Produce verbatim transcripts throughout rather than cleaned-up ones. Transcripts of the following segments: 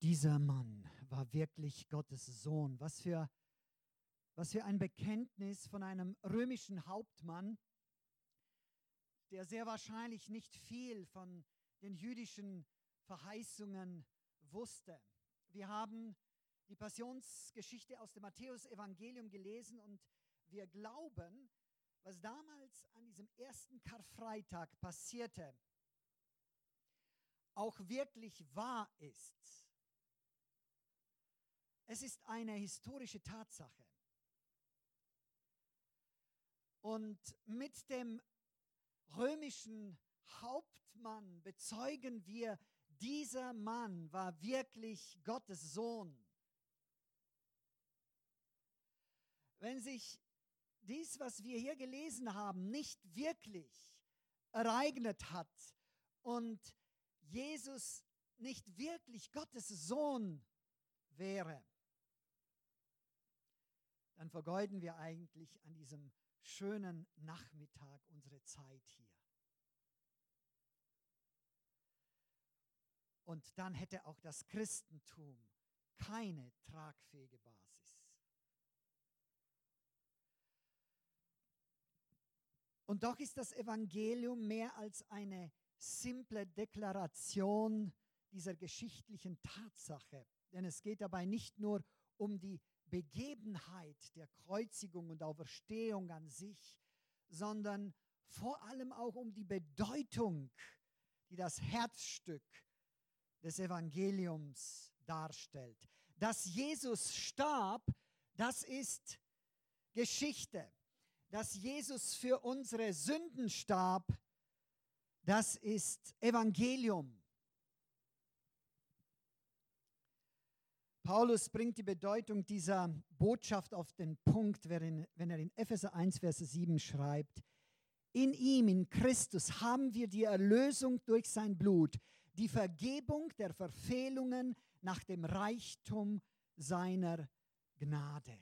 Dieser Mann war wirklich Gottes Sohn. Was für, was für ein Bekenntnis von einem römischen Hauptmann, der sehr wahrscheinlich nicht viel von den jüdischen Verheißungen wusste. Wir haben die Passionsgeschichte aus dem Matthäus-Evangelium gelesen und wir glauben, was damals an diesem ersten Karfreitag passierte, auch wirklich wahr ist. Es ist eine historische Tatsache. Und mit dem römischen Hauptmann bezeugen wir, dieser Mann war wirklich Gottes Sohn. Wenn sich dies, was wir hier gelesen haben, nicht wirklich ereignet hat und Jesus nicht wirklich Gottes Sohn wäre, dann vergeuden wir eigentlich an diesem schönen Nachmittag unsere Zeit hier. Und dann hätte auch das Christentum keine tragfähige Basis. Und doch ist das Evangelium mehr als eine simple Deklaration dieser geschichtlichen Tatsache. Denn es geht dabei nicht nur um die Begebenheit der Kreuzigung und Auferstehung an sich, sondern vor allem auch um die Bedeutung, die das Herzstück des Evangeliums darstellt. Dass Jesus starb, das ist Geschichte. Dass Jesus für unsere Sünden starb, das ist Evangelium. Paulus bringt die Bedeutung dieser Botschaft auf den Punkt, wenn er in Epheser eins, Vers sieben schreibt: In ihm, in Christus, haben wir die Erlösung durch sein Blut, die Vergebung der Verfehlungen nach dem Reichtum seiner Gnade.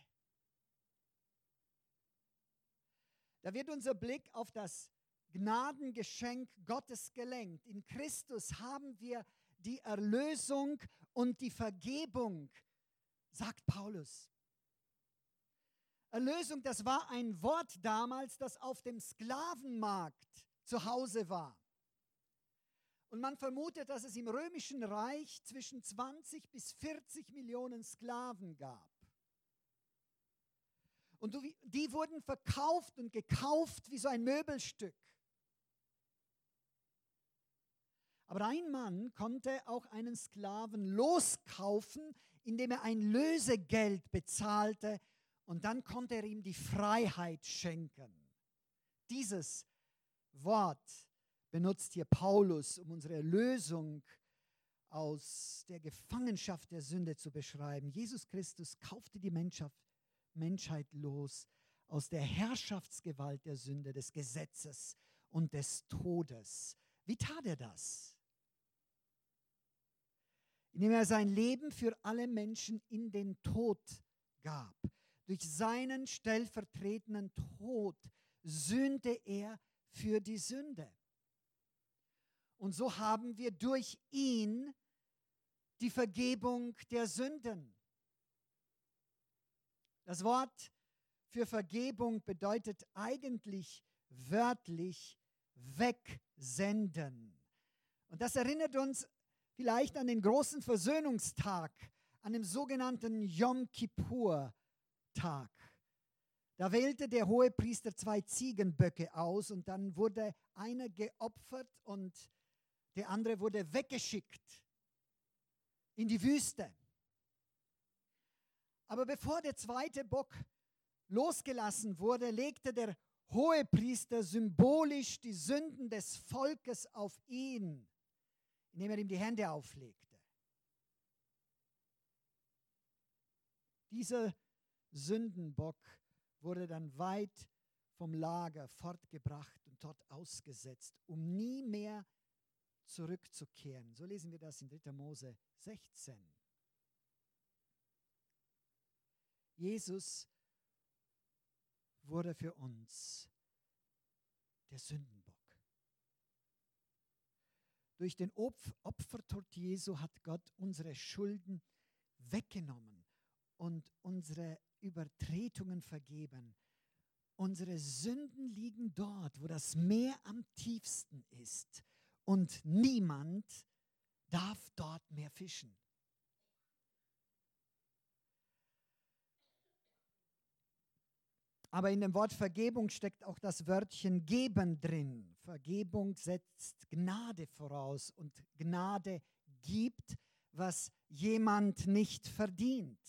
Da wird unser Blick auf das Gnadengeschenk Gottes gelenkt. In Christus haben wir die Erlösung und die Vergebung, sagt Paulus. Erlösung, das war ein Wort damals, das auf dem Sklavenmarkt zu Hause war. Und man vermutet, dass es im Römischen Reich zwischen zwanzig bis vierzig Millionen Sklaven gab. Und die wurden verkauft und gekauft wie so ein Möbelstück. Aber ein Mann konnte auch einen Sklaven loskaufen, indem er ein Lösegeld bezahlte, und dann konnte er ihm die Freiheit schenken. Dieses Wort benutzt hier Paulus, um unsere Erlösung aus der Gefangenschaft der Sünde zu beschreiben. Jesus Christus kaufte die Menschheit, Menschheit los aus der Herrschaftsgewalt der Sünde, des Gesetzes und des Todes. Wie tat er das? Indem er sein Leben für alle Menschen in den Tod gab. Durch seinen stellvertretenden Tod sühnte er für die Sünde. Und so haben wir durch ihn die Vergebung der Sünden. Das Wort für Vergebung bedeutet eigentlich wörtlich wegsenden. Und das erinnert uns vielleicht an den großen Versöhnungstag, an dem sogenannten Yom Kippur-Tag. Da wählte der Hohepriester zwei Ziegenböcke aus und dann wurde einer geopfert und der andere wurde weggeschickt in die Wüste. Aber bevor der zweite Bock losgelassen wurde, legte der Hohepriester symbolisch die Sünden des Volkes auf ihn, indem er ihm die Hände auflegte. Dieser Sündenbock wurde dann weit vom Lager fortgebracht und dort ausgesetzt, um nie mehr zurückzukehren. So lesen wir das in dritter Mose sechzehn. Jesus wurde für uns der Sündenbock. Durch den Opf- Opfertod Jesu hat Gott unsere Schulden weggenommen und unsere Übertretungen vergeben. Unsere Sünden liegen dort, wo das Meer am tiefsten ist. Und niemand darf dort mehr fischen. Aber in dem Wort Vergebung steckt auch das Wörtchen geben drin. Vergebung setzt Gnade voraus und Gnade gibt, was jemand nicht verdient.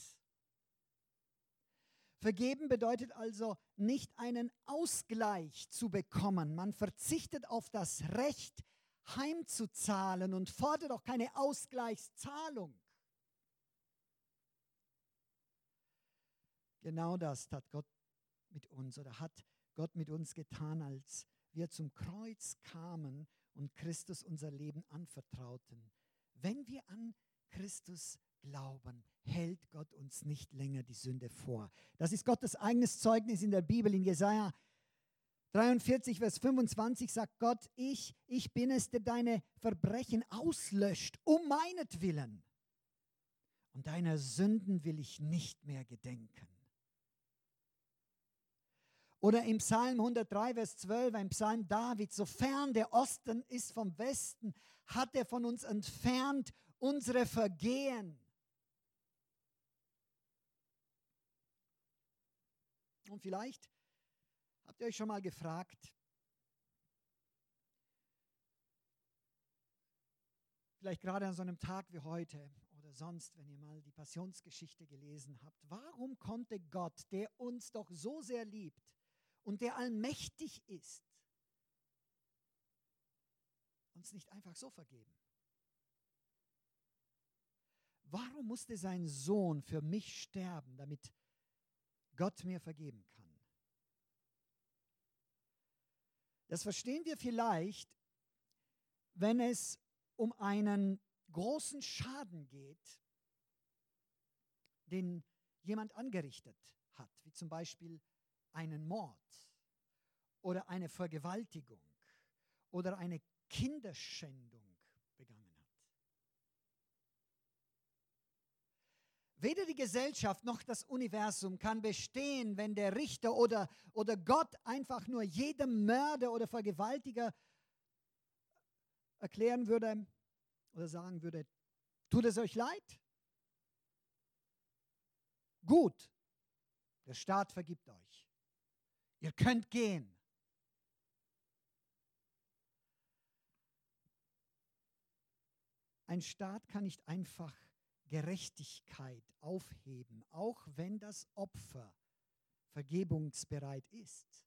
Vergeben bedeutet also nicht einen Ausgleich zu bekommen. Man verzichtet auf das Recht, heimzuzahlen und fordert auch keine Ausgleichszahlung. Genau das tat Gott mit uns oder hat Gott mit uns getan, als wir zum Kreuz kamen und Christus unser Leben anvertrauten. Wenn wir an Christus glauben, hält Gott uns nicht länger die Sünde vor. Das ist Gottes eigenes Zeugnis in der Bibel. In Jesaja dreiundvierzig, Vers fünfundzwanzig sagt Gott, ich, ich bin es, der deine Verbrechen auslöscht, um meinetwillen. Und deiner Sünden will ich nicht mehr gedenken. Oder im Psalm hundertdrei, Vers zwölf, ein Psalm David, sofern der Osten ist vom Westen, hat er von uns entfernt unsere Vergehen. Und vielleicht habt ihr euch schon mal gefragt, vielleicht gerade an so einem Tag wie heute oder sonst, wenn ihr mal die Passionsgeschichte gelesen habt, warum konnte Gott, der uns doch so sehr liebt und der allmächtig ist, uns nicht einfach so vergeben? Warum musste sein Sohn für mich sterben, damit Gott mir vergeben kann? Das verstehen wir vielleicht, wenn es um einen großen Schaden geht, den jemand angerichtet hat, wie zum Beispiel einen Mord oder eine Vergewaltigung oder eine Kinderschändung begangen hat. Weder die Gesellschaft noch das Universum kann bestehen, wenn der Richter oder, oder Gott einfach nur jedem Mörder oder Vergewaltiger erklären würde oder sagen würde, tut es euch leid? Gut, der Staat vergibt euch. Ihr könnt gehen. Ein Staat kann nicht einfach Gerechtigkeit aufheben, auch wenn das Opfer vergebungsbereit ist.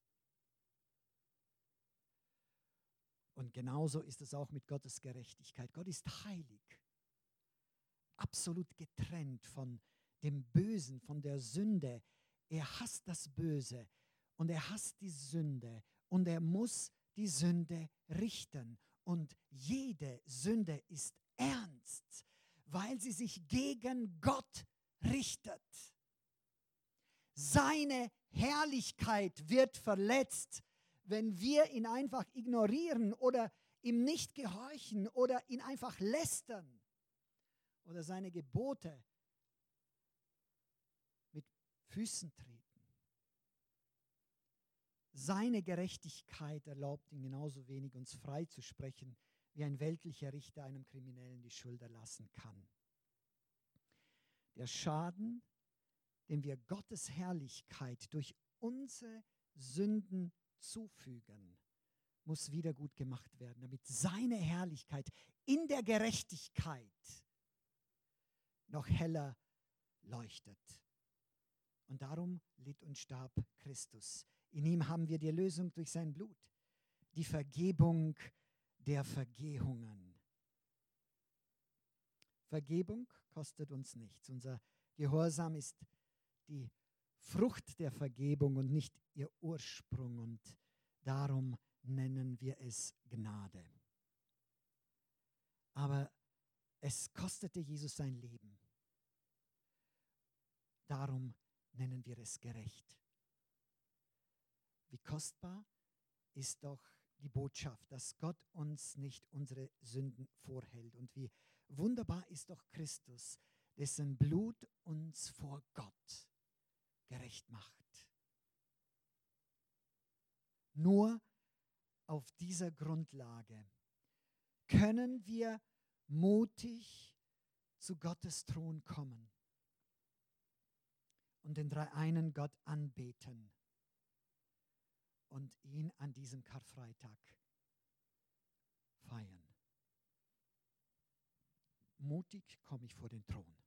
Und genauso ist es auch mit Gottes Gerechtigkeit. Gott ist heilig, absolut getrennt von dem Bösen, von der Sünde. Er hasst das Böse und er hasst die Sünde und er muss die Sünde richten. Und jede Sünde ist ernst, weil sie sich gegen Gott richtet. Seine Herrlichkeit wird verletzt, wenn wir ihn einfach ignorieren oder ihm nicht gehorchen oder ihn einfach lästern oder seine Gebote mit Füßen treten. Seine Gerechtigkeit erlaubt ihn genauso wenig, uns frei zu sprechen, wie ein weltlicher Richter einem Kriminellen die Schuld erlassen kann. Der Schaden, den wir Gottes Herrlichkeit durch unsere Sünden zufügen, muss wieder gut gemacht werden, damit seine Herrlichkeit in der Gerechtigkeit noch heller leuchtet. Und darum litt und starb Christus. In ihm haben wir die Erlösung durch sein Blut, die Vergebung der Vergehungen. Vergebung kostet uns nichts. Unser Gehorsam ist die Frucht der Vergebung und nicht ihr Ursprung. Und darum nennen wir es Gnade. Aber es kostete Jesus sein Leben. Darum nennen wir es gerecht. Wie kostbar ist doch die Botschaft, dass Gott uns nicht unsere Sünden vorhält. Und wie wunderbar ist doch Christus, dessen Blut uns vor Gott gerecht macht. Nur auf dieser Grundlage können wir mutig zu Gottes Thron kommen und den dreieinen Gott anbeten und ihn an diesem Karfreitag feiern. Mutig komme ich vor den Thron.